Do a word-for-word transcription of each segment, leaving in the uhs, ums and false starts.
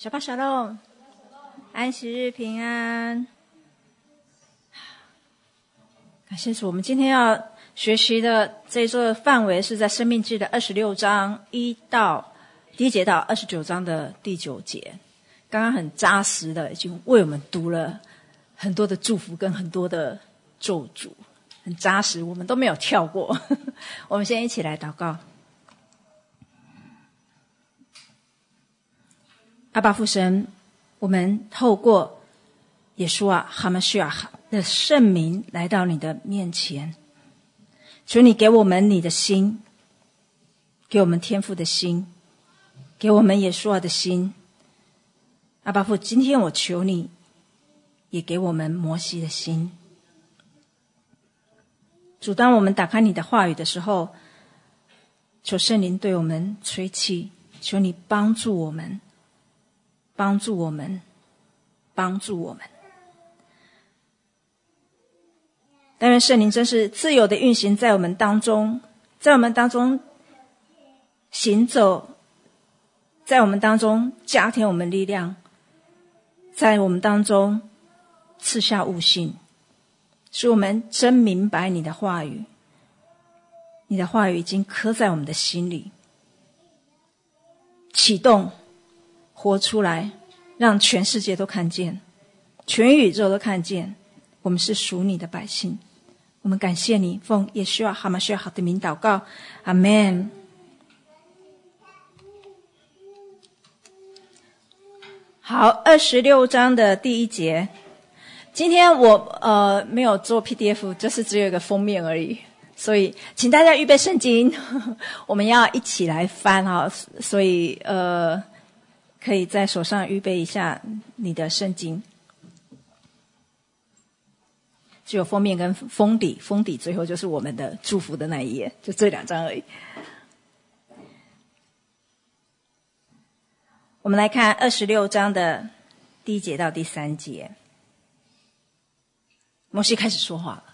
小巴小龙，安息日平安。感谢主，我们今天要学习的这一周的范围是在申命记的二十六章一到第一节到二十九章的第九节。刚刚很扎实的已经为我们读了很多的祝福跟很多的咒诅，很扎实，我们都没有跳过。我们先一起来祷告。阿爸父神，我们透过耶稣啊哈马西亚的圣名来到你的面前，求你给我们你的心，给我们天父的心，给我们耶稣的心。阿爸父，今天我求你也给我们摩西的心。主，当我们打开你的话语的时候，求圣灵对我们吹气，求你帮助我们帮助我们帮助我们。但愿圣灵真是自由的运行在我们当中，在我们当中行走，在我们当中加添我们力量，在我们当中赐下悟性，使我们真明白你的话语。你的话语已经刻在我们的心里，启动活出来，让全世界都看见，全宇宙都看见我们是属你的百姓。我们感谢你，奉耶稣哈马西亚的名祷告，阿们。好，二十六章的第一节。今天我呃没有做 P D F， 就是只有一个封面而已，所以请大家预备圣经，我们要一起来翻哈，所以呃可以在手上预备一下你的圣经。只有封面跟封底，封底最后就是我们的祝福的那一页，就这两张而已。我们来看二十六章的第一节到第三节。摩西开始说话了。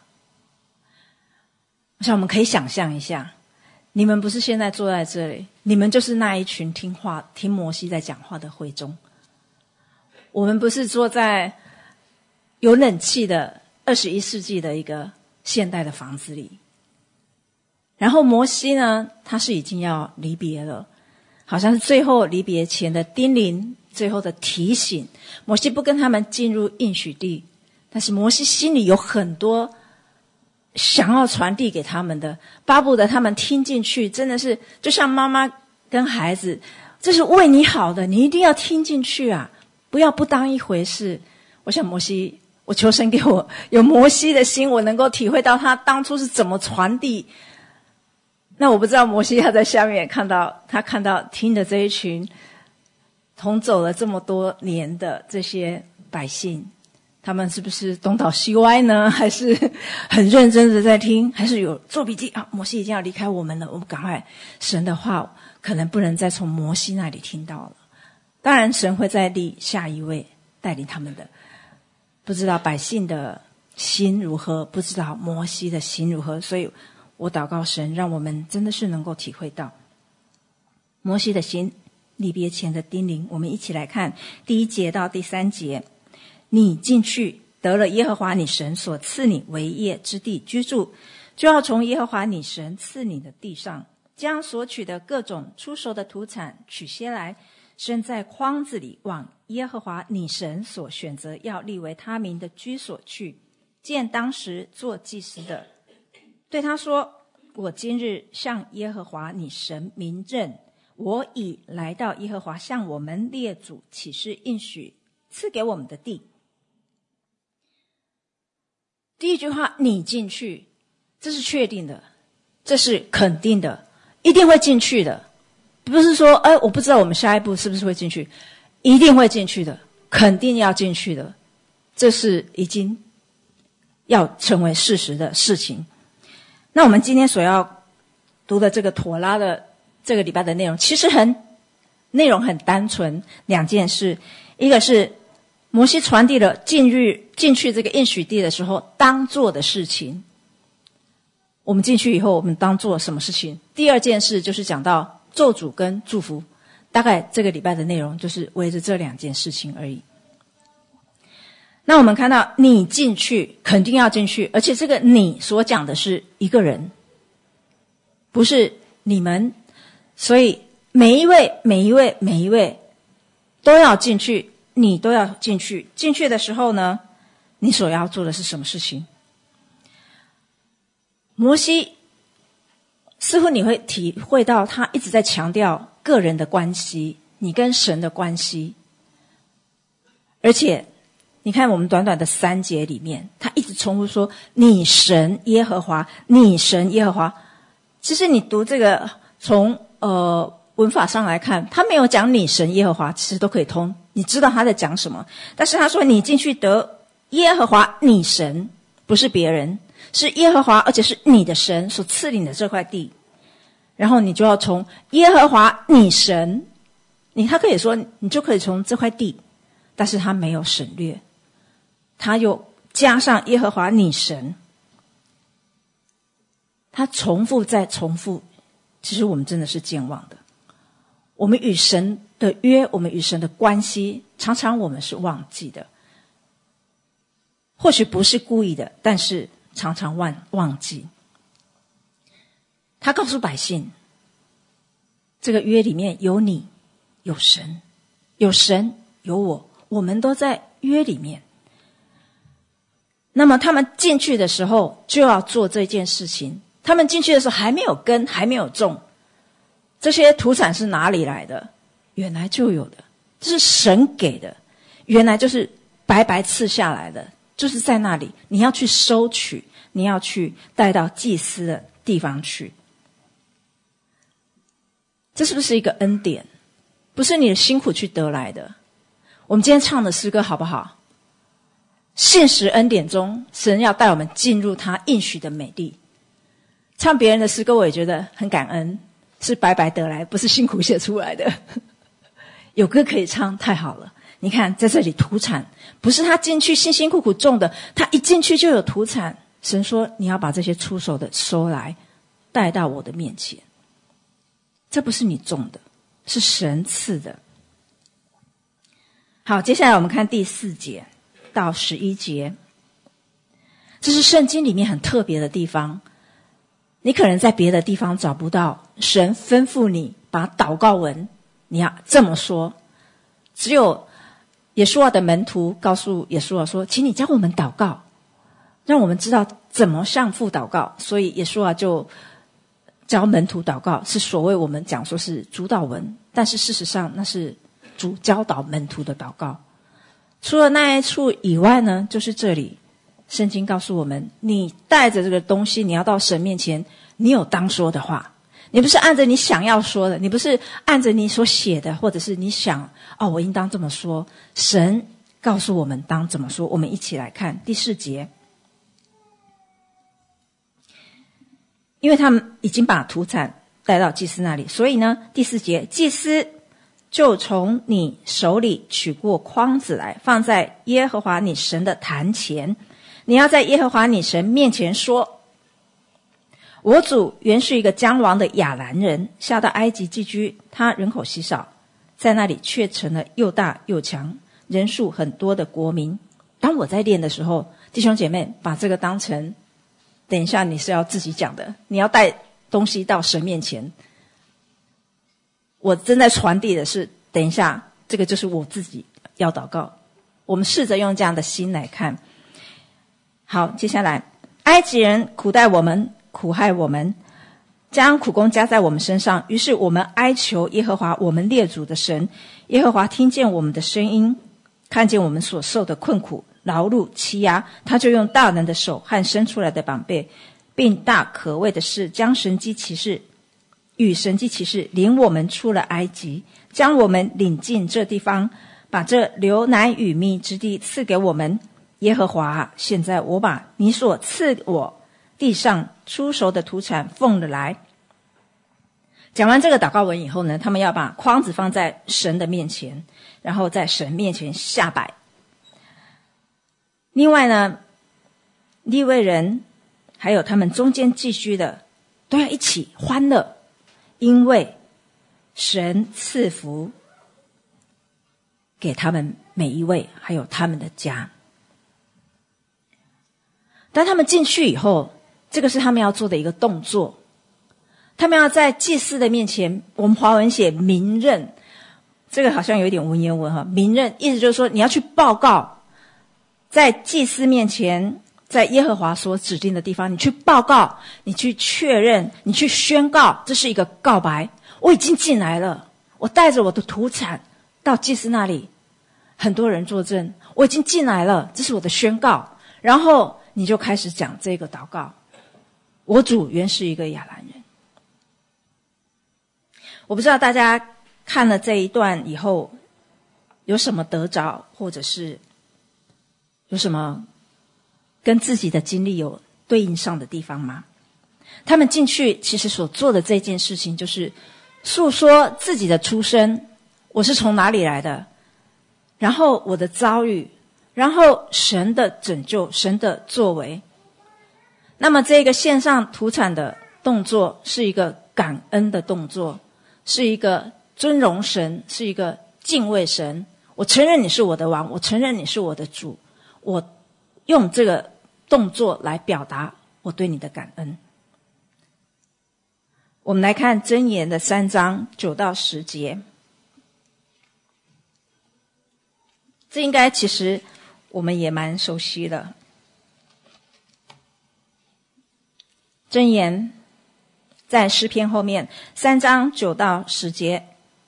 我想我们可以想象一下，你们不是现在坐在这里，你们就是那一群听话听摩西在讲话的会众。我们不是坐在有冷气的二十一世纪的一个现代的房子里，然后摩西呢，他是已经要离别了，好像是最后离别前的叮咛，最后的提醒。摩西不跟他们进入应许地，但是摩西心里有很多想要传递给他们的，巴不得他们听进去，真的是就像妈妈跟孩子，这是为你好的，你一定要听进去啊，不要不当一回事。我想摩西，我求神给我有摩西的心，我能够体会到他当初是怎么传递。那我不知道摩西他在下面也看到，他看到听的这一群同走了这么多年的这些百姓，他们是不是东倒西歪呢？还是很认真的在听？还是有做笔记啊？摩西已经要离开我们了，我们赶快，神的话可能不能再从摩西那里听到了。当然神会再立下一位带领他们的，不知道百姓的心如何，不知道摩西的心如何，所以我祷告神，让我们真的是能够体会到摩西的心，离别前的叮咛。我们一起来看第一节到第三节。你进去得了耶和华你神所赐你为业之地居住，就要从耶和华你神赐你的地上，将所取的各种出熟的土产取些来，生在筐子里，往耶和华你神所选择要立为他名的居所去，见当时做祭司的，对他说：我今日向耶和华你神明认，我已来到耶和华向我们列祖起誓应许赐给我们的地。第一句话，你进去，这是确定的，这是肯定的，一定会进去的。不是说哎，我不知道我们下一步是不是会进去，一定会进去的，肯定要进去的，这是已经要成为事实的事情。那我们今天所要读的这个妥拉的这个礼拜的内容，其实很内容很单纯，两件事。一个是摩西传递了进入进去这个应许地的时候当做的事情，我们进去以后我们当做什么事情。第二件事就是讲到咒诅跟祝福大概这个礼拜的内容就是围着这两件事情而已。那我们看到你进去，肯定要进去，而且这个你所讲的是一个人，不是你们，所以每一位每一位每一位都要进去，你都要进去。进去的时候呢，你所要做的是什么事情？摩西似乎你会体会到他一直在强调个人的关系，你跟神的关系，而且你看我们短短的三节里面，他一直重复说你神耶和华，你神耶和华。其实你读这个从呃文法上来看，他没有讲你神耶和华，其实都可以通，你知道他在讲什么。但是他说你进去得耶和华你神，不是别人，是耶和华，而且是你的神所赐你的这块地。然后你就要从耶和华你神，你他可以说你就可以从这块地，但是他没有省略，他又加上耶和华你神，他重复再重复。其实我们真的是健忘的，我们与神的约，我们与神的关系，常常我们是忘记的，或许不是故意的，但是常常忘忘记。他告诉百姓，这个约里面有你，有神，有神，有我，我们都在约里面。那么他们进去的时候就要做这件事情，他们进去的时候还没有根，还没有种，这些土产是哪里来的？原来就有的，这是神给的，原来就是白白赐下来的，就是在那里，你要去收取，你要去带到祭司的地方去。这是不是一个恩典？不是你的辛苦去得来的。我们今天唱的诗歌好不好？现实恩典中，神要带我们进入他应许的美地。唱别人的诗歌我也觉得很感恩，是白白得来，不是辛苦写出来的。有歌可以唱，太好了。你看在这里土产不是他进去辛辛苦苦种的，他一进去就有土产。神说你要把这些出手的收来，带到我的面前。这不是你种的，是神赐的。好，接下来我们看第四节到十一节，这是圣经里面很特别的地方，你可能在别的地方找不到。神吩咐你把祷告文你要这么说，只有耶稣啊的门徒告诉耶稣啊说，请你教我们祷告，让我们知道怎么向父祷告。所以耶稣啊就教门徒祷告，是所谓我们讲说是主祷文，但是事实上那是主教导门徒的祷告。除了那一处以外呢，就是这里圣经告诉我们，你带着这个东西，你要到神面前，你有当说的话，你不是按着你想要说的，你不是按着你所写的，或者是你想哦我应当这么说，神告诉我们当怎么说。我们一起来看第四节。因为他们已经把土产带到祭司那里，所以呢，第四节，祭司就从你手里取过筐子来，放在耶和华你神的坛前。你要在耶和华你神面前说，我主原是一个将亡的亚兰人，下到埃及寄居，他人口稀少，在那里却成了又大又强，人数很多的国民。当我在练的时候，弟兄姐妹把这个当成等一下你是要自己讲的，你要带东西到神面前。我正在传递的是，等一下这个就是我自己要祷告。我们试着用这样的心来看。好，接下来，埃及人苦待我们，苦害我们，将苦工加在我们身上，于是我们哀求耶和华我们列祖的神。耶和华听见我们的声音，看见我们所受的困苦劳碌欺压，他就用大能的手和伸出来的膀臂，并大可畏的事，将神迹奇事与神迹奇事领我们出了埃及，将我们领进这地方，把这流奶与蜜之地赐给我们。耶和华，现在我把你所赐我地上出熟的土产奉了来。讲完这个祷告文以后呢，他们要把筐子放在神的面前，然后在神面前下拜。另外呢，利未人还有他们中间寄居的都要一起欢乐，因为神赐福给他们每一位，还有他们的家。当他们进去以后，这个是他们要做的一个动作。他们要在祭司的面前，我们华文写明认，这个好像有一点文言文哈。明认意思就是说，你要去报告，在祭司面前，在耶和华所指定的地方，你去报告，你去确认，你去宣告，这是一个告白。我已经进来了，我带着我的土产到祭司那里，很多人作证，我已经进来了，这是我的宣告。然后你就开始讲这个祷告，我主原是一个亚兰人。我不知道大家看了这一段以后有什么得着，或者是有什么跟自己的经历有对应上的地方吗？他们进去其实所做的这件事情就是诉说自己的出身，我是从哪里来的，然后我的遭遇，然后神的拯救，神的作为。那么这个献上土产的动作是一个感恩的动作，是一个尊荣神，是一个敬畏神。我承认你是我的王，我承认你是我的主，我用这个动作来表达我对你的感恩。我们来看箴言的三章九到十节，这应该其实我们也蛮熟悉的。箴言在诗篇后面三章九到十节，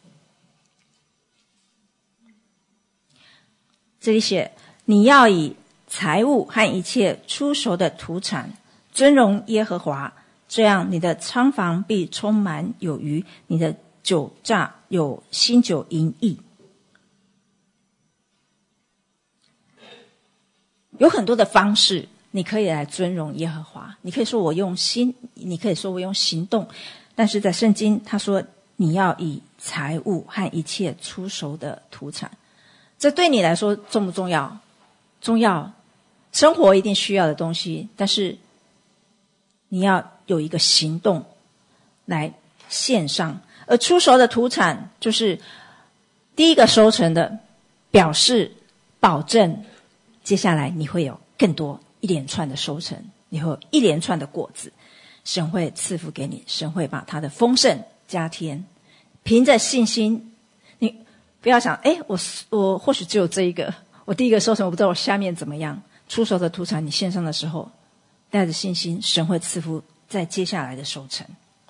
这里写：你要以财物和一切出熟的土产尊荣耶和华，这样你的仓房必充满有余，你的酒榨有新酒盈溢。有很多的方式你可以来尊荣耶和华，你可以说我用心，你可以说我用行动，但是在圣经他说你要以财物和一切出熟的土产。这对你来说重不重要？重要，生活一定需要的东西，但是你要有一个行动来献上。而出熟的土产就是第一个收成的，表示保证接下来你会有更多一连串的收成，你会有一连串的果子，神会赐福给你，神会把他的丰盛加添。凭着信心，你不要想诶我我或许只有这一个，我第一个收成我不知道我下面怎么样。出熟的土产你献上的时候，带着信心，神会赐福在接下来的收成。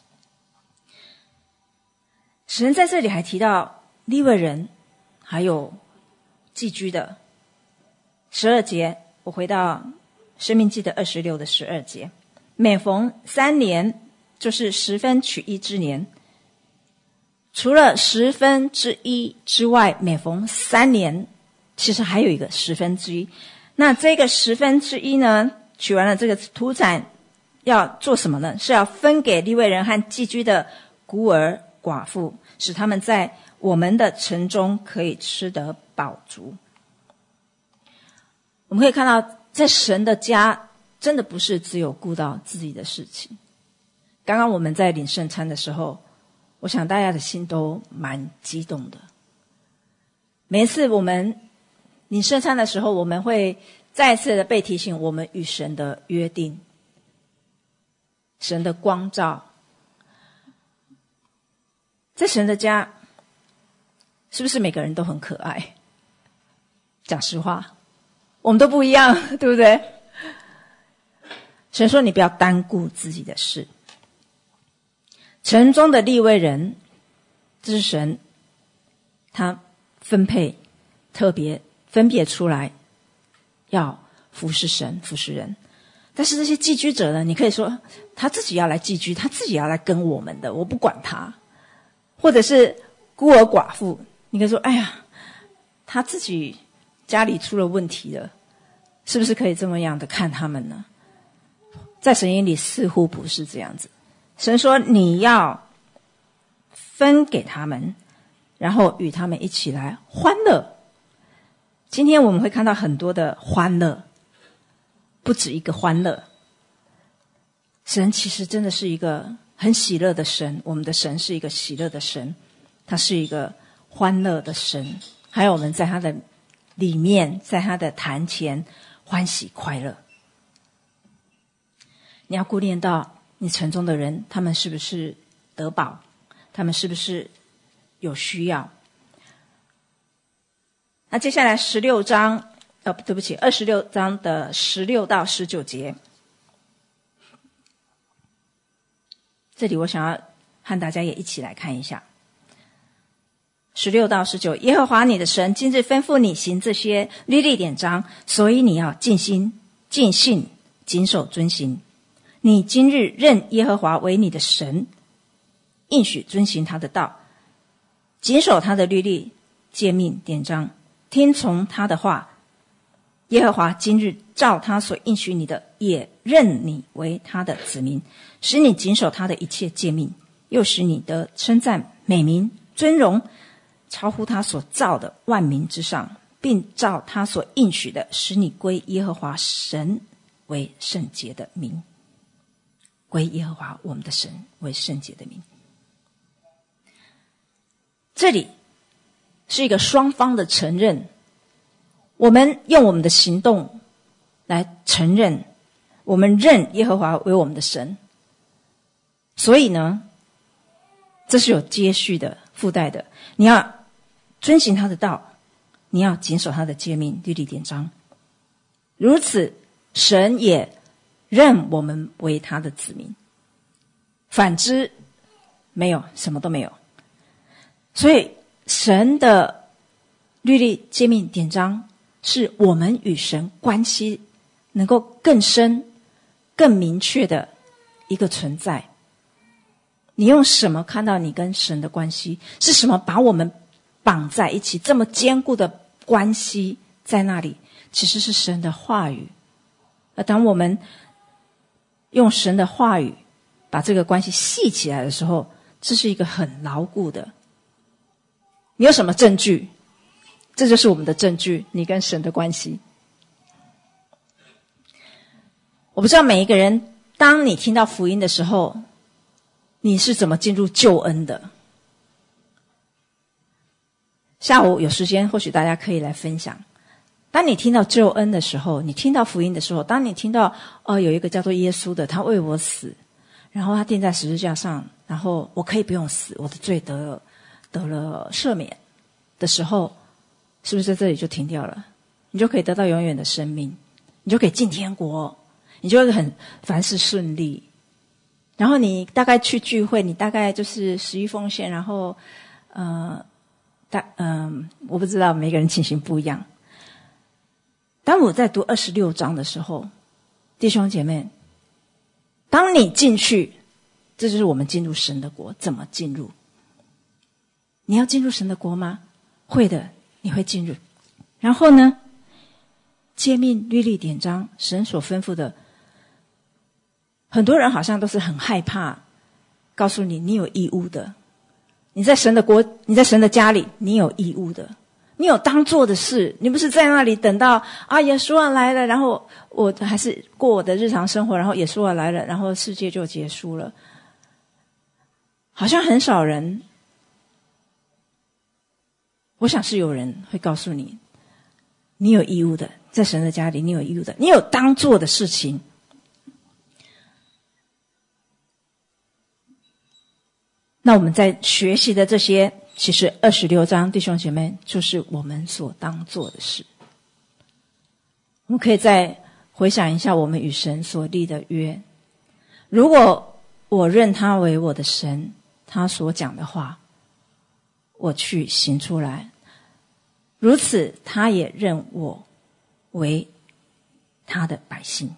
神在这里还提到利未人还有寄居的。十二节，我回到申命记的二十六的十二节，每逢三年，就是十分取一之年，除了十分之一之外，每逢三年其实还有一个十分之一。那这个十分之一呢，取完了这个土产要做什么呢？是要分给利未人和寄居的孤儿寡妇，使他们在我们的城中可以吃得饱足。我们可以看到，在神的家真的不是只有顾到自己的事情。刚刚我们在领圣餐的时候，我想大家的心都蛮激动的。每一次我们领圣餐的时候，我们会再次的被提醒我们与神的约定，神的光照。在神的家，是不是每个人都很可爱？讲实话，我们都不一样，对不对？神说你不要单顾自己的事。城中的利未人，这是神他分配特别分别出来要服侍神服侍人。但是这些寄居者呢，你可以说他自己要来寄居，他自己要来跟我们的，我不管他。或者是孤儿寡妇，你可以说哎呀，他自己家里出了问题了，是不是可以这么样的看他们呢？在神眼里似乎不是这样子。神说你要分给他们，然后与他们一起来欢乐。今天我们会看到很多的欢乐，不止一个欢乐。神其实真的是一个很喜乐的神，我们的神是一个喜乐的神。 他是一个欢乐的神，还有我们在他的里面，在他的坛前欢喜快乐。你要顾念到你城中的人，他们是不是得饱，他们是不是有需要。那接下来十六章，哦，对不起，二十六章的十六到十九节，这里我想要和大家也一起来看一下。十六到十九，耶和华你的神今日吩咐你行这些律例典章，所以你要尽心尽性谨守遵行。你今日认耶和华为你的神，应许遵行他的道，谨守他的律例诫命典章，听从他的话。耶和华今日照他所应许你的，也认你为他的子民，使你谨守他的一切诫命，又使你得称赞美名尊荣，超乎他所造的万民之上，并照他所应许的，使你归耶和华神为圣洁的名。归耶和华我们的神为圣洁的名。这里是一个双方的承认，我们用我们的行动来承认，我们认耶和华为我们的神。所以呢，这是有接续的附带的，你要遵行他的道，你要谨守他的诫命律例典章，如此神也认我们为他的子民。反之没有，什么都没有。所以神的律例诫命典章是我们与神关系能够更深更明确的一个存在。你用什么看到你跟神的关系？是什么把我们绑在一起，这么坚固的关系在那里？其实是神的话语。而当我们用神的话语把这个关系系起来的时候，这是一个很牢固的。你有什么证据？这就是我们的证据，你跟神的关系。我不知道每一个人，当你听到福音的时候，你是怎么进入救恩的？下午有时间，或许大家可以来分享。当你听到救恩的时候，你听到福音的时候，当你听到呃有一个叫做耶稣的，他为我死，然后他钉在十字架上，然后我可以不用死，我的罪得了得了赦免的时候，是不是在这里就停掉了？你就可以得到永远的生命，你就可以进天国，你就会很凡事顺利。然后你大概去聚会，你大概就是十一奉献，然后呃大嗯、呃，我不知道每个人情形不一样。当我在读二十六章的时候，弟兄姐妹，当你进去，这就是我们进入神的国。怎么进入？你要进入神的国吗？会的，你会进入。然后呢，诫命律例典章，神所吩咐的，很多人好像都是很害怕告诉你，你有义务的。你在神的国，你在神的家里，你有义务的，你有当做的事。你不是在那里等到啊耶稣啊来了，然后我还是过我的日常生活，然后耶稣啊来了，然后世界就结束了。好像很少人，我想是有人会告诉你，你有义务的，在神的家里你有义务的，你有当做的事情。那我们在学习的这些，其实二十六章，弟兄姐妹，就是我们所当做的事。我们可以再回想一下我们与神所立的约。如果我认他为我的神，他所讲的话，我去行出来，如此他也认我为他的百姓。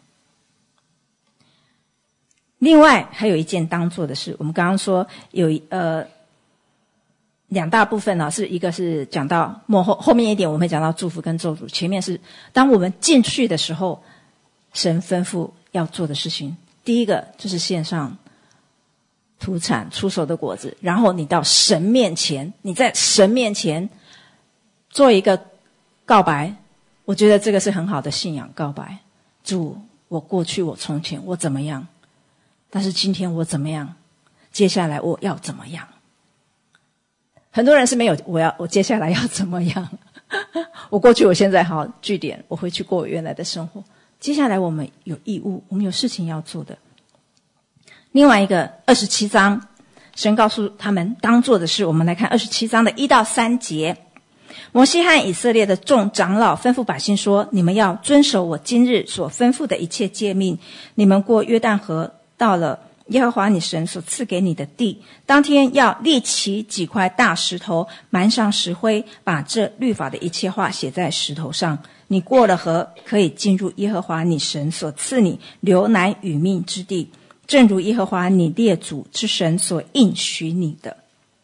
另外还有一件当做的事，我们刚刚说有呃两大部分呢、啊，是一个是讲到末后后面一点，我们会讲到祝福跟咒诅。前面是当我们进去的时候，神吩咐要做的事情。第一个就是献上土产出手的果子，然后你到神面前，你在神面前做一个告白。我觉得这个是很好的信仰告白。主，我过去我从前我怎么样，但是今天我怎么样，接下来我要怎么样。 很多人是没有我要我接下来要怎么样我过去我现在好据点，我回去过我原来的生活。接下来我们有义务，我们有事情要做的。另外一个二十七章，神告诉他们当做的事，我们来看二十七章的一到三节。摩西和以色列的众长老吩咐百姓说，你们要遵守我今日所吩咐的一切诫命，你们过约旦河，到了耶和华你神所赐给你的地，当天要立起几块大石头，满上石灰，把这律法的一切话写在石头上。你过了河，可以进入耶和华你神所赐你流奶与蜜之地，正如耶和华你列祖之神所应许你的。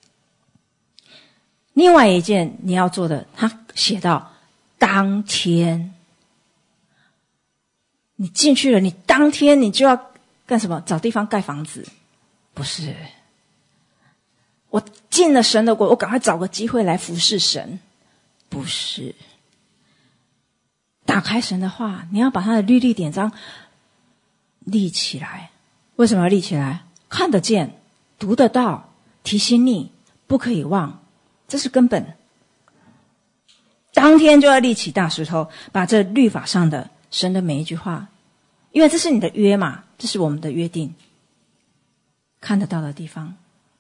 另外一件你要做的，他写到当天你进去了，你当天你就要干什么？找地方盖房子？不是，我进了神的国，我赶快找个机会来服侍神？不是，打开神的话，你要把他的律例典章立起来。为什么要立起来？看得见，读得到，提醒你不可以忘，这是根本。当天就要立起大石头，把这律法上的神的每一句话，因为这是你的约嘛，这是我们的约定，看得到的地方。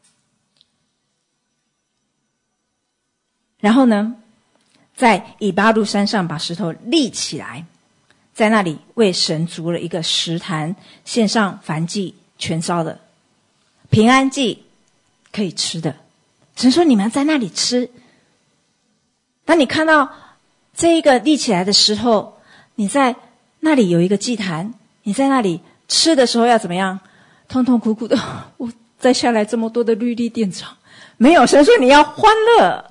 然后呢，在以巴路山上把石头立起来，在那里为神筑了一个石坛，献上燔祭全烧的，平安祭可以吃的。神说你们在那里吃。当你看到这一个立起来的石头，你在那里有一个祭坛，你在那里吃的时候要怎么样？痛痛苦苦的，我再下来这么多的律例典章，没有，神说你要欢乐。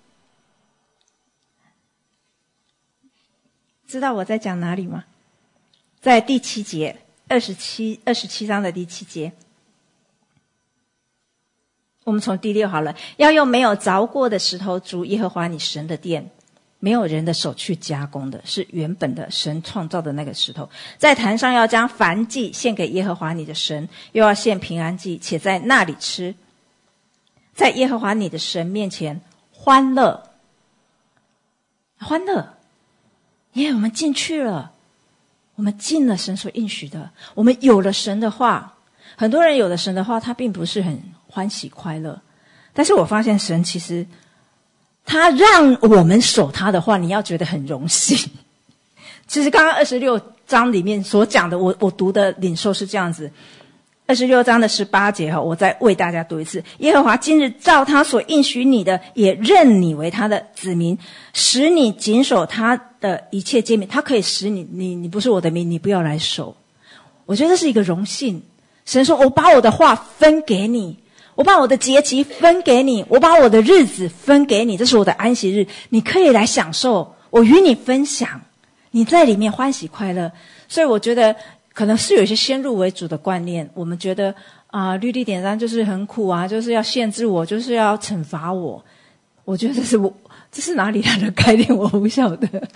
知道我在讲哪里吗？在第七节，二十七二十七章的第七节。我们从第六好了，要用没有凿过的石头筑耶和华你神的殿，没有人的手去加工的，是原本的神创造的那个石头。在坛上要将燔祭献给耶和华你的神，又要献平安祭，且在那里吃，在耶和华你的神面前欢乐。欢乐，耶、yeah, 我们进去了，我们进了神所应许的，我们有了神的话。很多人有了神的话，他并不是很欢喜快乐，但是我发现神其实他让我们守他的话，你要觉得很荣幸。其实刚刚二十六章里面所讲的，我我读的领受是这样子。二十六章的十八节，我再为大家读一次。耶和华今日照他所应许你的，也认你为他的子民，使你谨守他的一切诫命。他可以使你，你你不是我的民，你不要来守。我觉得这是一个荣幸。神说我把我的话分给你，我把我的节期分给你，我把我的日子分给你，这是我的安息日，你可以来享受，我与你分享，你在里面欢喜快乐。所以我觉得可能是有一些先入为主的观念，我们觉得啊、呃，律例典章就是很苦啊，就是要限制我，就是要惩罚我。我觉得这是我这是哪里来的概念，我不晓得。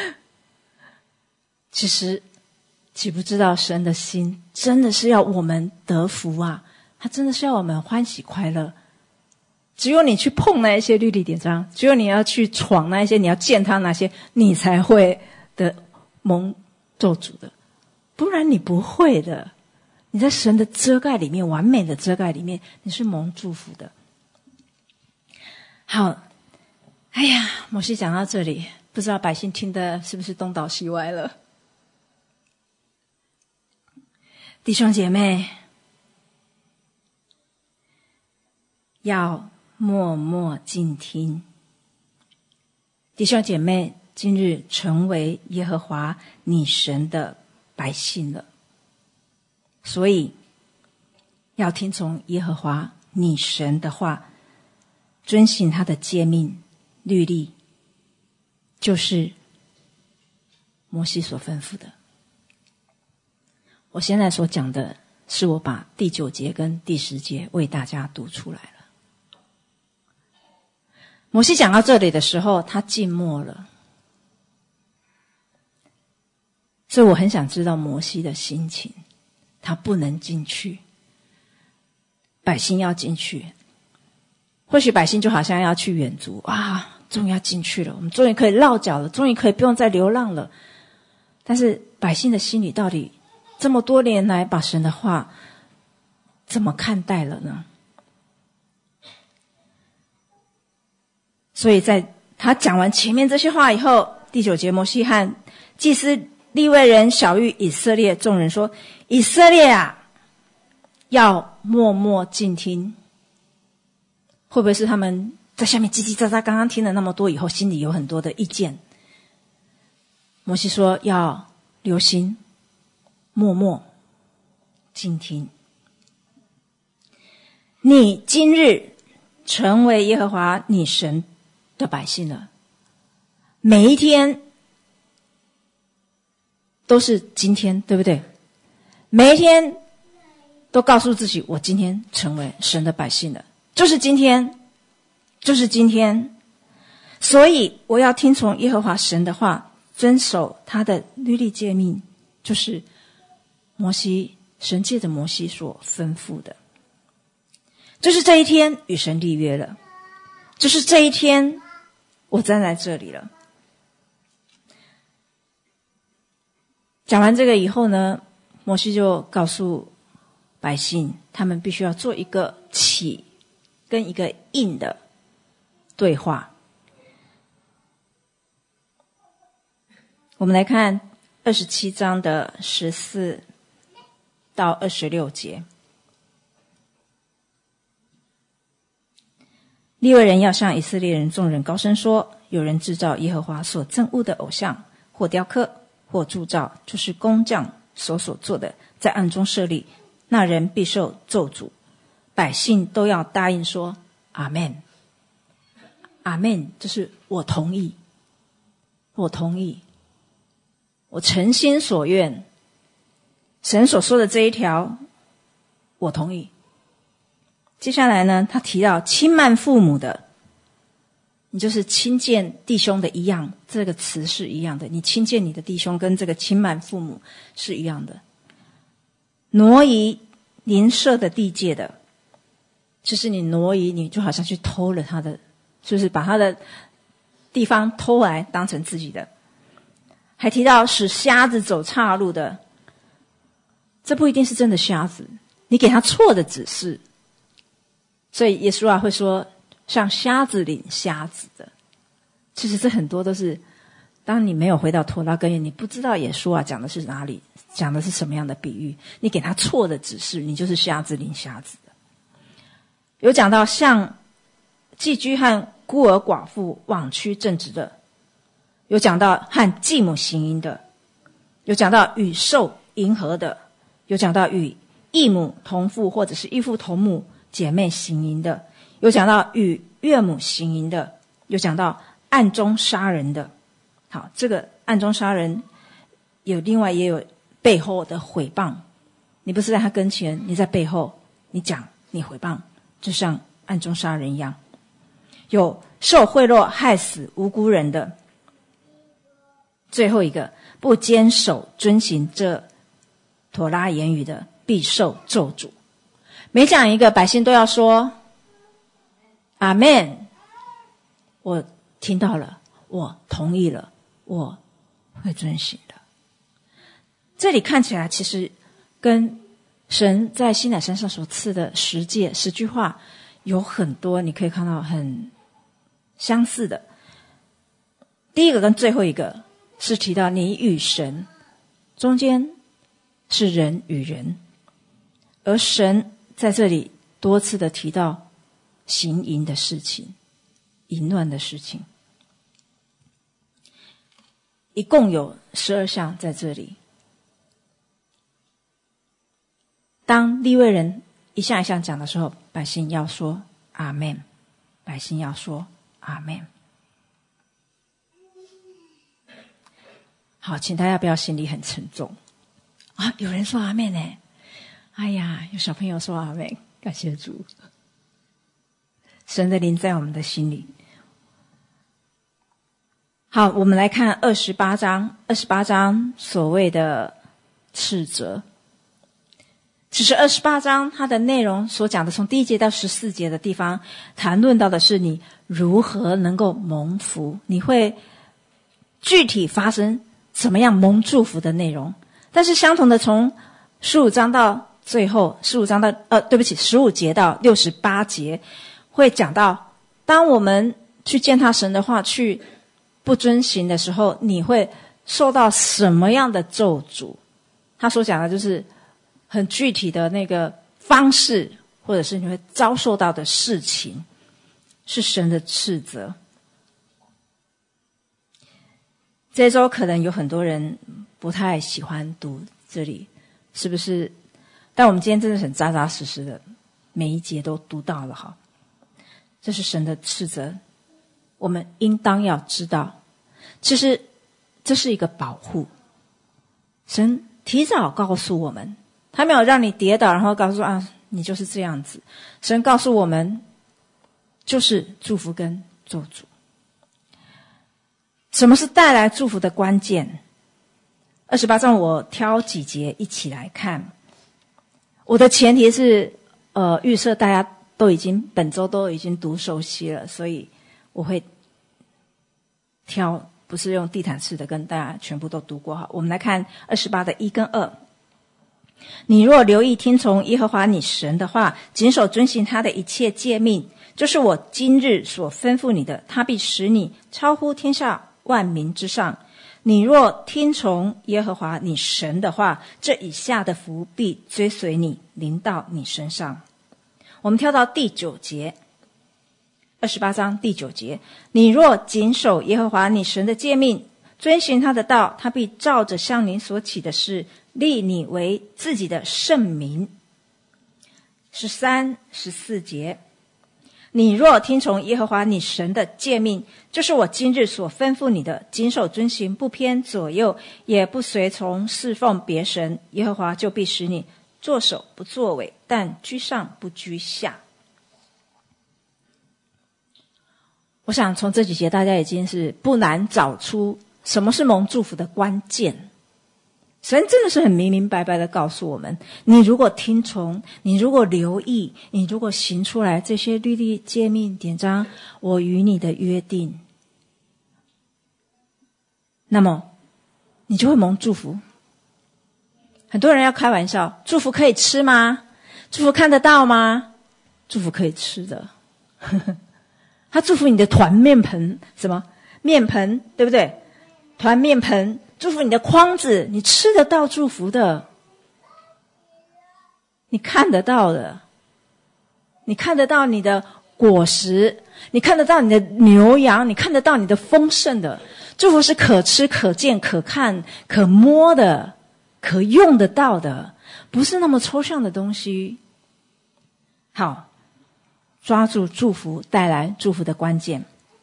其实岂不知道神的心真的是要我们得福啊，他真的是要我们欢喜快乐。只有你去碰那一些律例典章，只有你要去闯那一些，你要践踏那些，你才会得蒙咒诅的，不然你不会的。你在神的遮盖里面，完美的遮盖里面，你是蒙祝福的。好，哎呀，摩西讲到这里，不知道百姓听的是不是东倒西歪了。弟兄姐妹，要默默静听。弟兄姐妹，今日成为耶和华你神的百姓了，所以要听从耶和华你神的话，遵行他的诫命律例，就是摩西所吩咐的。我现在所讲的是我把第九节跟第十节为大家读出来了。摩西讲到这里的时候，他静默了，所以我很想知道摩西的心情。他不能进去，百姓要进去， 或许百姓就好像要去远足啊，终于要进去了，我们终于可以落脚了，终于可以不用再流浪了。但是百姓的心里到底这么多年来把神的话怎么看待了呢？所以在他讲完前面这些话以后，第九节，摩西和祭司利未人晓谕以色列众人说：以色列啊，要默默静听。会不会是他们在下面叽叽喳喳，刚刚听了那么多以后，心里有很多的意见？摩西说要留心，默默静听。你今日成为耶和华你神的百姓了，每一天都是今天，对不对？每一天都告诉自己，我今天成为神的百姓了，就是今天，就是今天。所以我要听从耶和华神的话，遵守他的律例诫命，就是摩西神借着摩西所吩咐的。就是这一天与神立约了，就是这一天我站在这里了。讲完这个以后呢，摩西就告诉百姓，他们必须要做一个起跟一个应的对话。我们来看二十七章的十四到二十六节。利未人要向以色列人众人高声说：有人制造耶和华所憎恶的偶像，或雕刻，或铸造，就是工匠手所做的，在暗中设立，那人必受咒诅。百姓都要答应说阿们，阿们，就是我同意，我同意，我诚心所愿，神所说的这一条我同意。接下来呢，他提到轻慢父母的，你就是轻贱弟兄的一样，这个词是一样的，你轻贱你的弟兄跟这个轻慢父母是一样的。挪移邻舍的地界的，就是你挪移，你就好像去偷了他的，就是把他的地方偷来当成自己的。还提到使瞎子走岔路的，这不一定是真的瞎子，你给他错的指示。所以耶稣啊会说像瞎子领瞎子的，其实这很多都是当你没有回到托拉根源，你不知道耶稣啊讲的是哪里，讲的是什么样的比喻，你给他错的指示，你就是瞎子领瞎子的。有讲到像寄居和孤儿寡妇枉屈正直的，有讲到和继母行淫的，有讲到与兽迎合的，有讲到与异母同父或者是异父同母姐妹行淫的，有讲到与岳母行淫的，有讲到暗中杀人的。好，这个暗中杀人有另外也有背后的毁谤，你不是在他跟前，你在背后你讲你毁谤，就像暗中杀人一样。有受贿赂害死无辜人的，最后一个不坚守遵行这妥拉言语的，必受咒诅。每讲一个，百姓都要说阿们，我听到了，我同意了，我会遵行的。这里看起来其实跟神在西乃山上所赐的十诫十句话有很多你可以看到很相似的。第一个跟最后一个是提到你与神，中间是人与人，而神在这里多次的提到行淫的事情，淫乱的事情，一共有十二项在这里。当利未人一项一项讲的时候，百姓要说阿们，百姓要说阿们。好，请大家不要心里很沉重啊！有人说阿们呢，哎呀，有小朋友说阿们，感谢主，神的灵在我们的心里。好，我们来看二十八章，二十八章所谓的斥责。 只是二十八章它的内容所讲的，从第一节到十四节的地方，谈论到的是你如何能够蒙福，你会具体发生怎么样蒙祝福的内容。但是相同的，从十五章到最后，十五章到呃，对不起，十五节到六十八节，会讲到，当我们去践踏神的话，去不遵行的时候，你会受到什么样的咒诅？他所讲的就是很具体的那个方式，或者是你会遭受到的事情，是神的斥责。这周可能有很多人不太喜欢读这里，是不是？但我们今天真的很扎扎实实的，每一节都读到了哈。这是神的斥责，我们应当要知道，其实这是一个保护。神提早告诉我们，他没有让你跌倒，然后告诉啊，你就是这样子。神告诉我们，就是祝福跟咒诅。什么是带来祝福的关键？二十八章我挑几节一起来看。我的前提是，呃，预设大家都已经本周都已经读熟悉了，所以我会挑，不是用地毯式的跟大家全部都读过哈。我们来看二十八的一跟二。你若留意听从耶和华你神的话，谨守遵行他的一切诫命，就是我今日所吩咐你的，他必使你超乎天下万民之上。你若听从耶和华你神的话，这以下的福必追随你，临到你身上。我们跳到第九节，二十八章第九节。你若谨守耶和华你神的诫命，遵行他的道，他必照着向你所起的事，立你为自己的圣民。十三、十四节。你若听从耶和华你神的诫命，就是我今日所吩咐你的，谨守遵行，不偏左右，也不随从侍奉别神，耶和华就必使你作首不作尾，但居上不居下。我想从这几节大家已经是不难找出什么是蒙祝福的关键。神真的是很明明白白的告诉我们，你如果听从，你如果留意，你如果行出来这些律例诫命典章，我与你的约定，那么你就会蒙祝福。很多人要开玩笑，祝福可以吃吗？祝福看得到吗？祝福可以吃的。他祝福你的团面盆，什么面盆，对不对？团面盆，祝福你的筐子，你吃得到祝福的，你看得到的，你看得到你的果实，你看得到你的牛羊，你看得到你的丰盛的祝福，是可吃可见可看可摸的，可用得到的，不是那么抽象的东西。好，抓住祝福带来祝福的关键。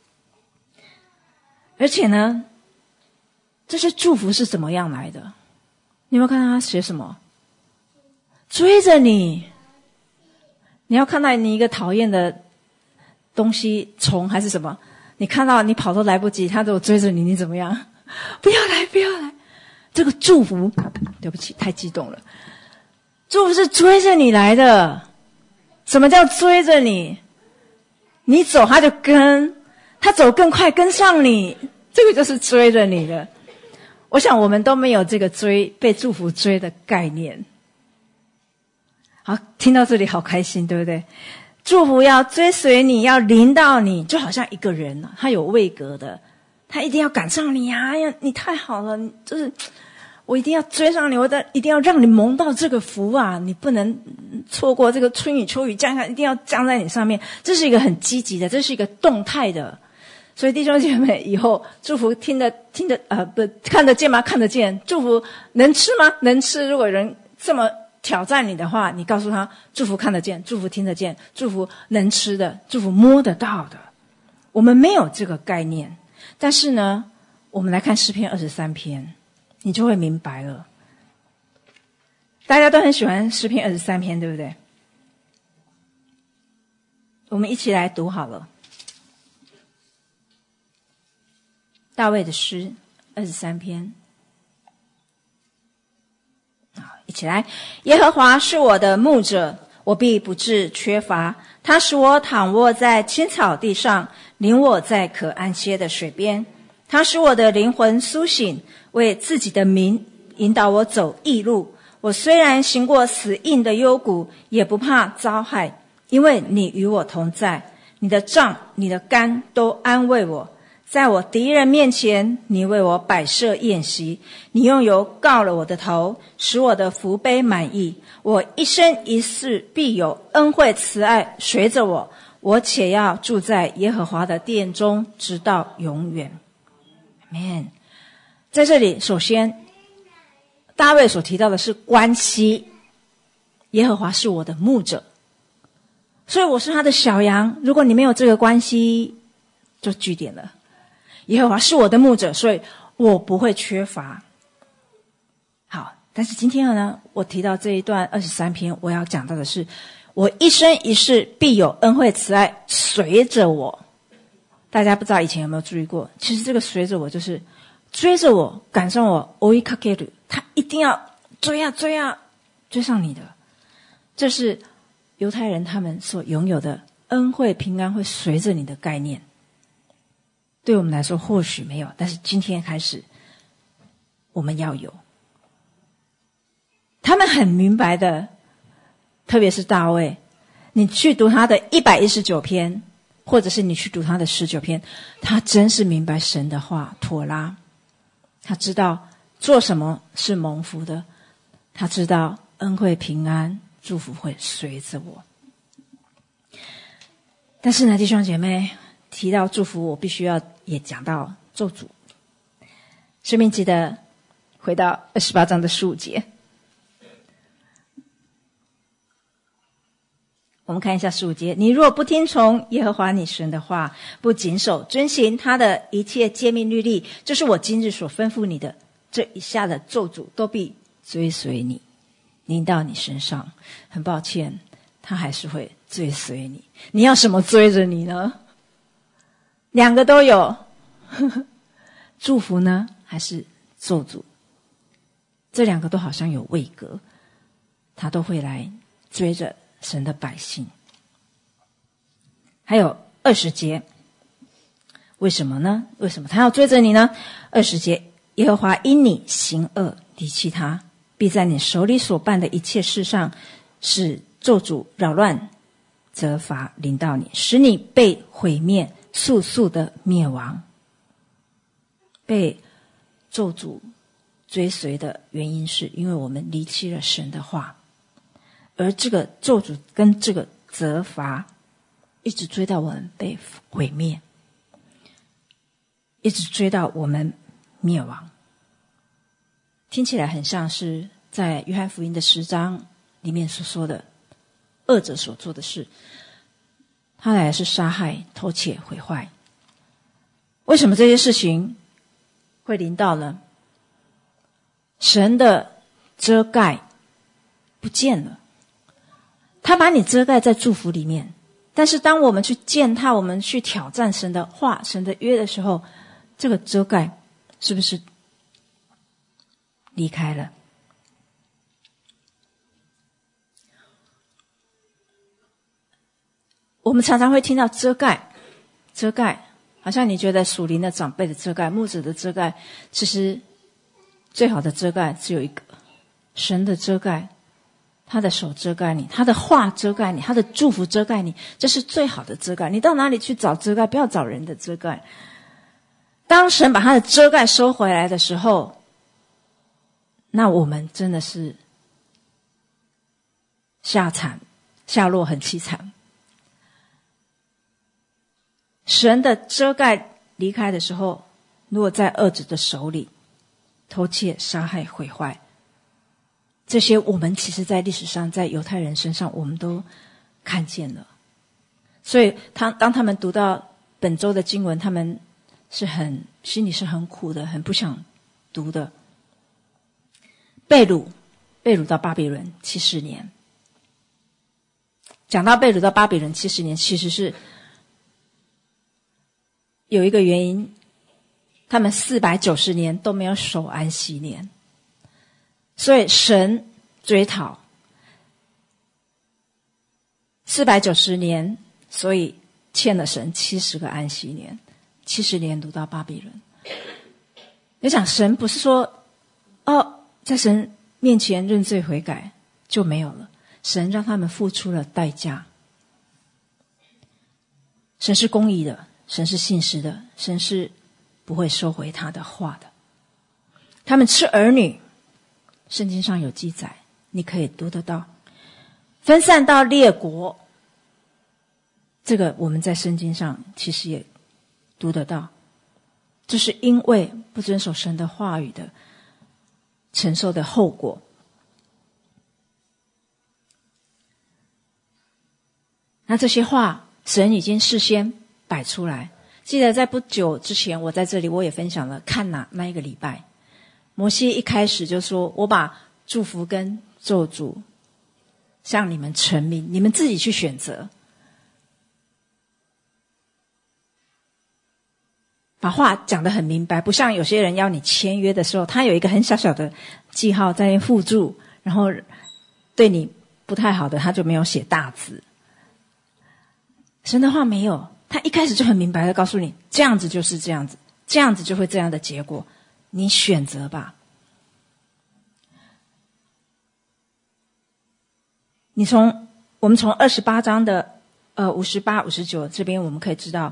而且呢，这些祝福是怎么样来的？你有没有看到他写什么？追着你，你要看到你一个讨厌的东西，虫还是什么，你看到你跑都来不及，他都追着你，你怎么样？不要来，不要来！这个祝福，对不起，太激动了。祝福是追着你来的。什么叫追着你？你走他就跟，他走更快跟上你，这个就是追着你的。我想我们都没有这个追被祝福追的概念。好，听到这里好开心，对不对？祝福要追随你，要临到你，就好像一个人啊，他有位格的，他一定要赶上你啊！呀，你太好了，就是我一定要追上你，我的一定要让你蒙到这个福啊！你不能错过这个春雨秋雨降下，一定要降在你上面。这是一个很积极的，这是一个动态的。所以弟兄姐妹，以后祝福听得听得呃不看得见吗？看得见。祝福能吃吗？能吃。如果人这么挑战你的话，你告诉他，祝福看得见，祝福听得见，祝福能吃的，祝福摸得到的。我们没有这个概念，但是呢，我们来看诗篇二十三篇，你就会明白了。大家都很喜欢诗篇二十三篇，对不对？我们一起来读好了。大卫的诗二十三篇， 好，一起来。耶和华是我的牧者，我必不致缺乏。他使我躺卧在青草地上，领我在可安歇的水边。他使我的灵魂苏醒，为自己的名引导我走义路。我虽然行过死荫的幽谷，也不怕遭害，因为你与我同在。你的杖、你的竿都安慰我。在我敌人面前，你为我摆设宴席。你用油膏了我的头，使我的福杯满溢。我一生一世必有恩惠慈爱随着我，我且要住在耶和华的殿中，直到永远。Amen。在这里，首先大卫所提到的是关系，耶和华是我的牧者，所以我是他的小羊。如果你没有这个关系，就句点了。耶和华是我的牧者，所以我不会缺乏。好，但是今天呢，我提到这一段二十三篇，我要讲到的是，我一生一世必有恩惠慈爱随着我。大家不知道以前有没有注意过，其实这个随着我就是追着我，赶上我，追いかける，他一定要追啊追啊追上你的。这是犹太人他们所拥有的恩惠平安会随着你的概念。对我们来说或许没有，但是今天开始我们要有。他们很明白的，特别是大卫，你去读他的一百一十九篇，或者是你去读他的十九篇，他真是明白神的话妥拉，他知道做什么是蒙福的，他知道恩惠平安祝福会随着我。但是呢，弟兄姐妹，提到祝福，我必须要也讲到咒诅。申命记的回到二十八章的十五节，我们看一下十五节。你若不听从耶和华你神的话，不谨守遵行他的一切诫命律例，就是我今日所吩咐你的，这以下的咒诅都必追随你，临到你身上。很抱歉，他还是会追随你。你要什么追着你呢？两个都有，呵呵，祝福呢还是咒诅？这两个都好像有位格，他都会来追着神的百姓。还有二十节，为什么呢？为什么他要追着你呢？二十节，耶和华因你行恶离弃他，必在你手里所办的一切事上使咒诅扰乱责罚临到你，使你被毁灭，速速的灭亡。被咒诅追随的原因是因为我们离弃了神的话，而这个咒诅跟这个责罚一直追到我们被毁灭，一直追到我们灭亡。听起来很像是在约翰福音的十章里面所说的恶者所做的事，他来是杀害、偷窃、毁坏。为什么这些事情会临到呢？神的遮盖不见了，他把你遮盖在祝福里面，但是当我们去践踏，我们去挑战神的话、神的约的时候，这个遮盖是不是离开了？我们常常会听到遮盖，遮盖，好像你觉得属灵的长辈的遮盖、牧者的遮盖，其实最好的遮盖只有一个，神的遮盖，他的手遮盖你，他的话遮盖你，他的祝福遮盖你，这是最好的遮盖。你到哪里去找遮盖？不要找人的遮盖。当神把他的遮盖收回来的时候，那我们真的是下惨下落很凄惨。神的遮盖离开的时候，如果在恶者的手里，偷窃、杀害、毁坏，这些我们其实在历史上，在犹太人身上我们都看见了。所以他当他们读到本周的经文，他们是很心里是很苦的，很不想读的。被掳被掳到巴比伦七十年，讲到被掳到巴比伦七十年，其实是有一个原因，他们四百九十年都没有守安息年， 所以神追讨四百九十年，所以欠了神七十个安息年，七十年读到巴比伦。你讲神不是说哦，在神面前认罪悔改就没有了，神让他们付出了代价。神是公义的，神是信实的，神是不会收回他的话的。他们吃儿女，圣经上有记载，你可以读得到。分散到列国，这个我们在圣经上其实也读得到，这是因为不遵守神的话语的承受的后果。那这些话神已经事先摆出来。记得在不久之前，我在这里我也分享了看哪那一个礼拜，摩西一开始就说，我把祝福跟咒诅向你们陈明，你们自己去选择。把话讲得很明白，不像有些人要你签约的时候，他有一个很小小的记号在那附注，然后对你不太好的他就没有写大字。神的话没有，他一开始就很明白的告诉你，这样子就是这样子，这样子就会这样的结果，你选择吧。你从我们从二十八章的呃五十八、五十九这边我们可以知道，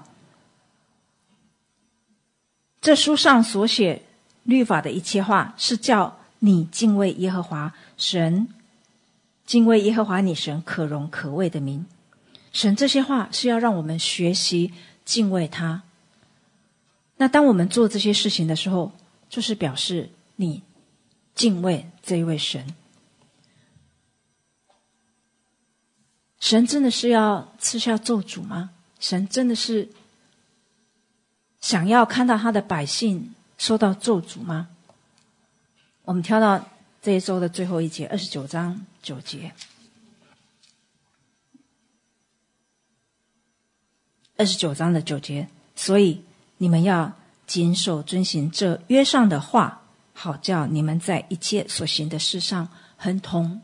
这书上所写律法的一切话，是叫你敬畏耶和华神，敬畏耶和华你神可荣可畏的名。神这些话是要让我们学习敬畏他。那当我们做这些事情的时候，就是表示你敬畏这一位神。神真的是要赐下咒诅吗？神真的是想要看到他的百姓受到咒诅吗？我们跳到这一周的最后一节，二十九章九节。二十九章的九节，所以你们要谨守遵行这约上的话，好叫你们在一切所行的事上亨通。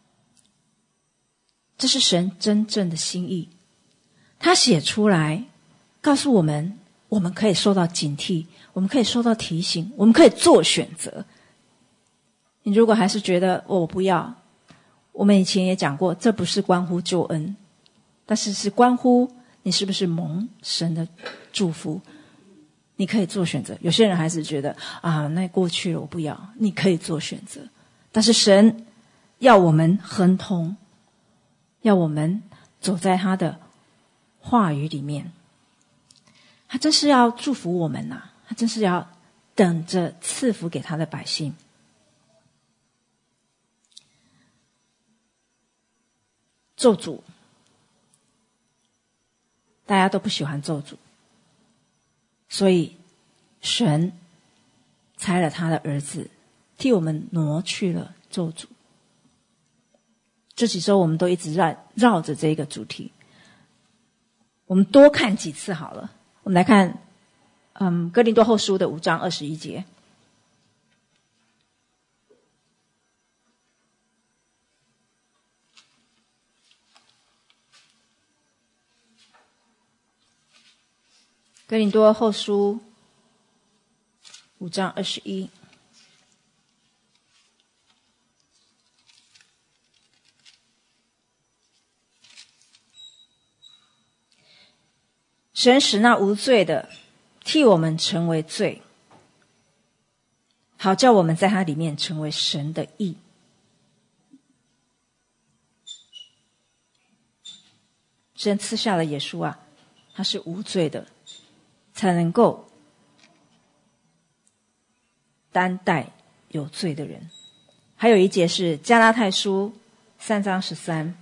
这是神真正的心意，他写出来告诉我们，我们可以受到警惕，我们可以受到提醒，我们可以做选择。你如果还是觉得、哦、我不要，我们以前也讲过，这不是关乎救恩，但是是关乎你是不是蒙神的祝福。你可以做选择。有些人还是觉得啊，那过去了我不要，你可以做选择。但是神要我们亨通，要我们走在他的话语里面，他真是要祝福我们啊，他真是要等着赐福给他的百姓。咒诅，大家都不喜欢咒诅，所以神差了他的儿子替我们挪去了咒诅。这几周我们都一直绕绕着这个主题，我们多看几次好了。我们来看嗯，哥林多后书的五章二十一节。哥林多后书五章二十一。神使那无罪的替我们成为罪，好叫我们在他里面成为神的义。神赐下了耶稣啊，他是无罪的，才能够担待有罪的人。还有一节是加拉太书三章十三。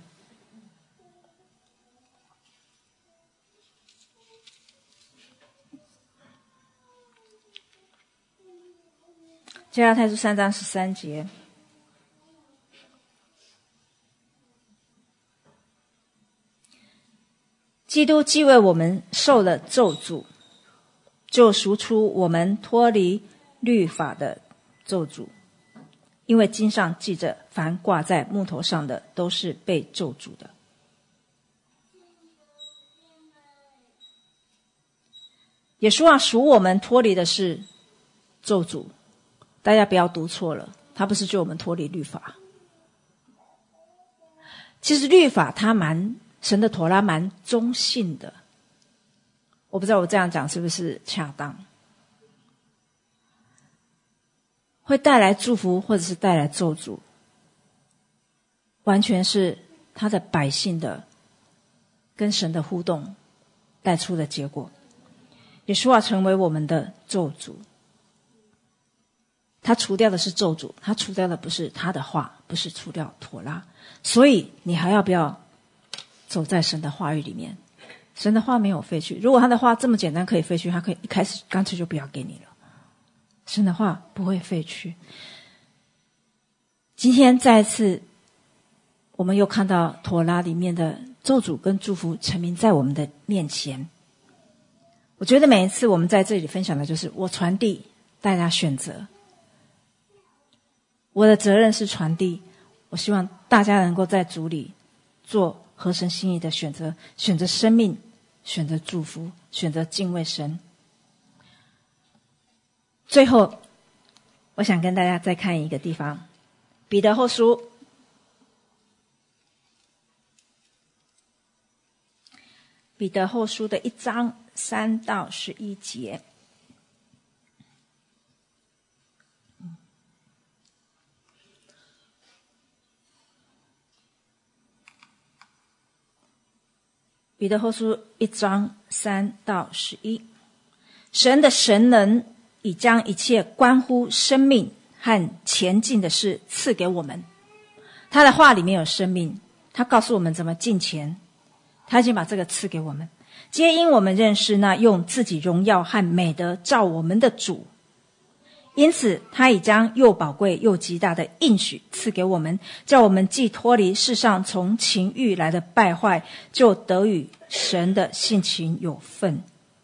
加拉太书三章十三节，基督既为我们受了咒诅，就赎出我们脱离律法的咒诅， 因为经上记着，凡挂在木头上的，都是被咒诅的。耶稣啊，赎我们脱离的是咒诅，大家不要读错了，他不是救我们脱离律法。其实律法它蛮神的妥拉蛮中性的，我不知道我这样讲是不是恰当，会带来祝福或者是带来咒诅，完全是他的百姓的跟神的互动带出的结果。耶稣啊，成为我们的咒诅，他除掉的是咒诅，他除掉的不是他的话，不是除掉妥拉。所以你还要不要走在神的话语里面？神的话没有废去，如果他的话这么简单可以废去，他可以一开始干脆就不要给你了。神的话不会废去。今天再一次我们又看到妥拉里面的咒诅跟祝福陈明在我们的面前。我觉得每一次我们在这里分享的就是我传递，大家选择。我的责任是传递，我希望大家能够在主里做合神心意的选择，选择生命，选择祝福，选择敬畏神。最后我想跟大家再看一个地方，彼得后书彼得后书的一章三到十一节。彼得后书一章三到十一，神的神能已将一切关乎生命和前进的事赐给我们。他的话里面有生命，他告诉我们怎么进前，他已经把这个赐给我们。皆因我们认识那用自己荣耀和美德照我们的主，因此他已将又宝贵又极大的应许赐给我们，叫我们既脱离世上从情欲来的败坏，就得与神的性情有份。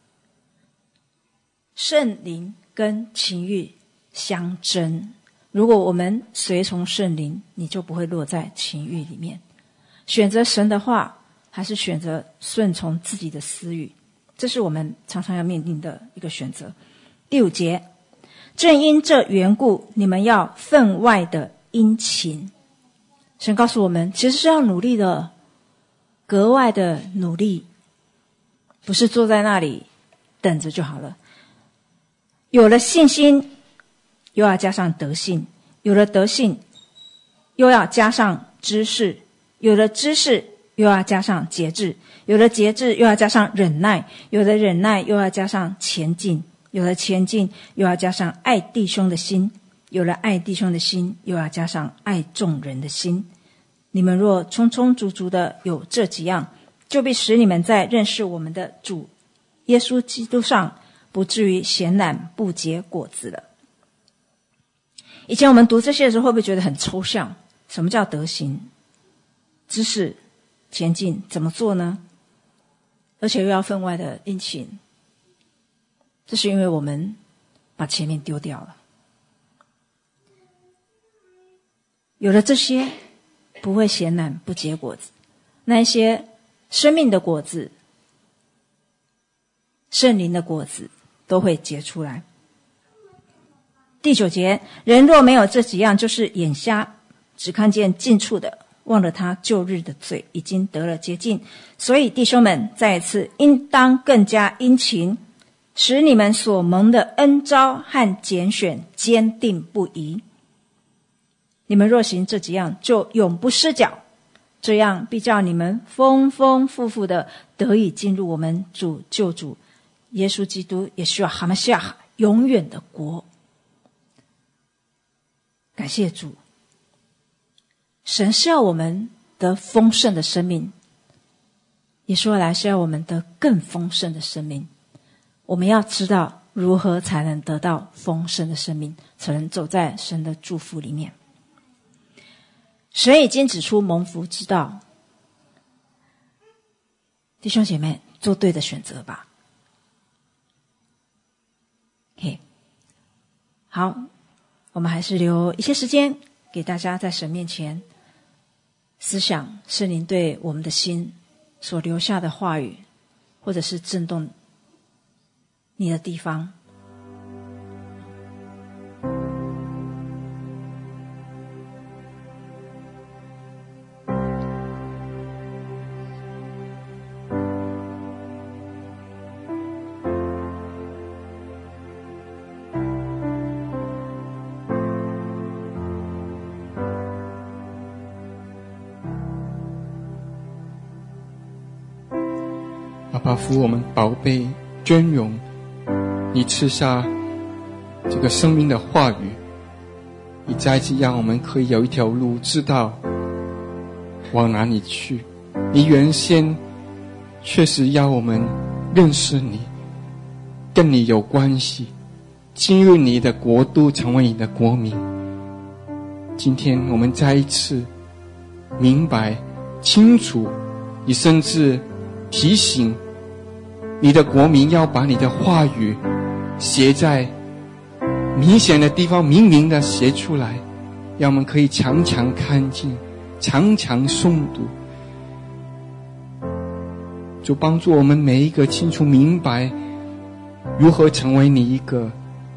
圣灵跟情欲相争，如果我们随从圣灵，你就不会落在情欲里面。选择神的话，还是选择顺从自己的私欲，这是我们常常要面临的一个选择。第五节，正因这缘故，你们要分外的殷勤。神告诉我们，其实是要努力的，格外的努力，不是坐在那里等着就好了。有了信心，又要加上德性；有了德性，又要加上知识；有了知识，又要加上节制；有了节制，又要加上忍耐；有了忍耐，又要加上前进；有了前进，又要加上爱弟兄的心；有了爱弟兄的心，又要加上爱众人的心。你们若充充足足的有这几样，就必使你们在认识我们的主耶稣基督上，不至于闲懒不结果子了。以前我们读这些的时候，会不会觉得很抽象？什么叫德行、知识、前进？怎么做呢？而且又要分外的殷勤，这是因为我们把前面丢掉了。有了这些，不会闲懒不结果子，那一些生命的果子、圣灵的果子都会结出来。第九节，人若没有这几样，就是眼瞎，只看见近处的，忘了他旧日的罪已经得了洁净。所以弟兄们，再一次应当更加殷勤，使你们所蒙的恩召和拣选坚定不移。你们若行这几样，就永不失脚，这样必叫你们丰丰富富的得以进入我们主救主耶稣基督也需要哈马西亚永远的国。感谢主，神是要我们得丰盛的生命，也说来是要我们得更丰盛的生命。我们要知道如何才能得到丰盛的生命，才能走在神的祝福里面。神已经指出蒙福之道，弟兄姐妹，做对的选择吧。OK， 好，我们还是留一些时间给大家在神面前思想圣灵对我们的心所留下的话语，或者是震动你的地方。 阿爸父，我们宝贝尊荣，你赐下这个生命的话语，你再次让我们可以有一条路，知道往哪里去。你原先确实要我们认识你，跟你有关系，进入你的国度，成为你的国民。今天我们再一次明白清楚，你甚至提醒你的国民要把你的话语写在明显的地方，明明的写出来，让我们可以常常看见，常常诵读。就帮助我们每一个清楚明白如何成为你一个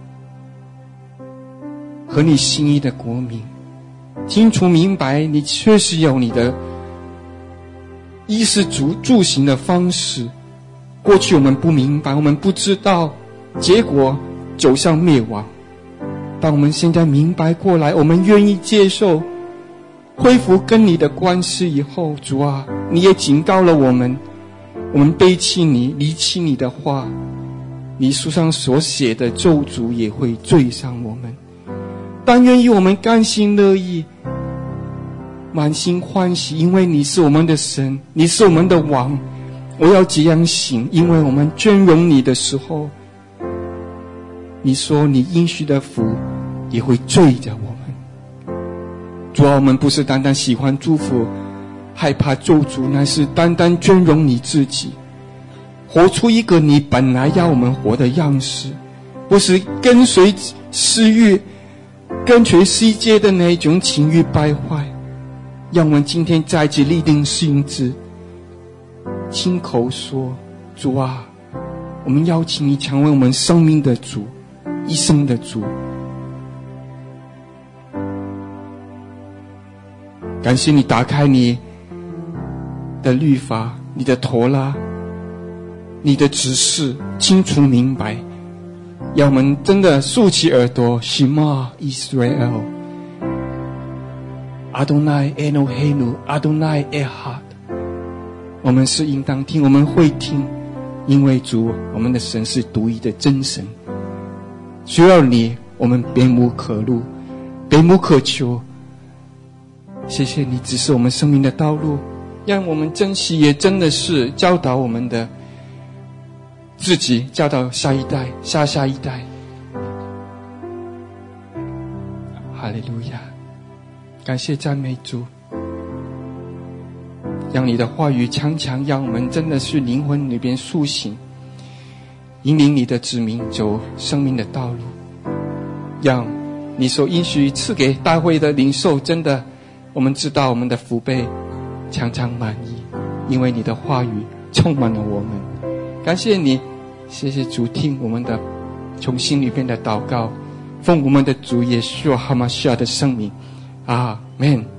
合你心意的国民，清楚明白你确实有你的衣食住住行的方式。过去我们不明白，我们不知道，结果走向灭亡。当我们现在明白过来，我们愿意接受恢复跟你的关系以后，主啊，你也警告了我们，我们背弃你，离弃你的话，你书上所写的咒诅也会追上我们。但愿意我们甘心乐意，满心欢喜，因为你是我们的神，你是我们的王。我要这样行，因为我们尊荣你的时候，你说你应许的福也会追着我们。主啊，我们不是单单喜欢祝福，害怕咒诅，乃是单单尊荣你自己，活出一个你本来要我们活的样式，不是跟随私欲，跟随世界的那种情欲败坏。让我们今天再次立定心志，亲口说，主啊，我们邀请你成为我们生命的主，一生的主。感谢你打开你的律法，你的陀拉，你的指示，清楚明白，让我们真的竖起耳朵。Shema Israel Adonai Eloheinu Adonai Echad，我们是应当听，我们会听，因为主，我们的神是独一的真神。需要你，我们别无可路，别无可求。谢谢你指示我们生命的道路，让我们珍惜，也真的是教导我们的自己，教导下一代，下下一代。哈利路亚，感谢赞美主。让你的话语常常让我们真的是灵魂里边苏醒，引领你的子民走生命的道路，让你所应许赐给大会的领受，真的我们知道我们的福杯常常满意，因为你的话语充满了我们。感谢你，谢谢主，听我们的从心里边的祷告，奉我们的主耶稣哈马西亚的圣名，阿们。